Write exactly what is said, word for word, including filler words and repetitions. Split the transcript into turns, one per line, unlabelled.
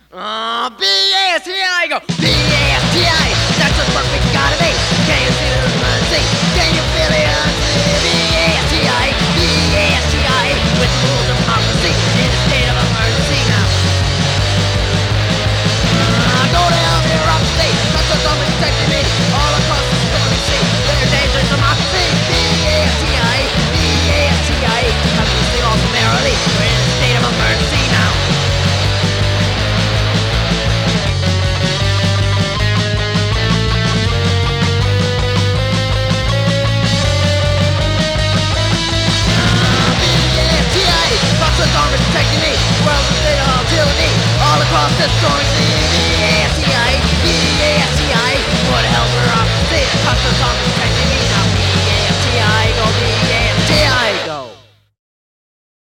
Uh, B A S T I, go B A S T I. That's the perfect gotta be. Can you see the emergency? Can you feel the urgency? B A S T I, B A S T I. With the rules of democracy in a state of emergency now. Uh, go to hell, bureaucracy. That's the government protecting me all across the stormy sea. There's danger to democracy. B A S T I, B A S T I. Have to stay all summarily. We're in a state of emergency now. Protecting me, world's a state of tyranny all across this stormy sea. B A S T I, B A S T I. What the hell, we're off the state, across the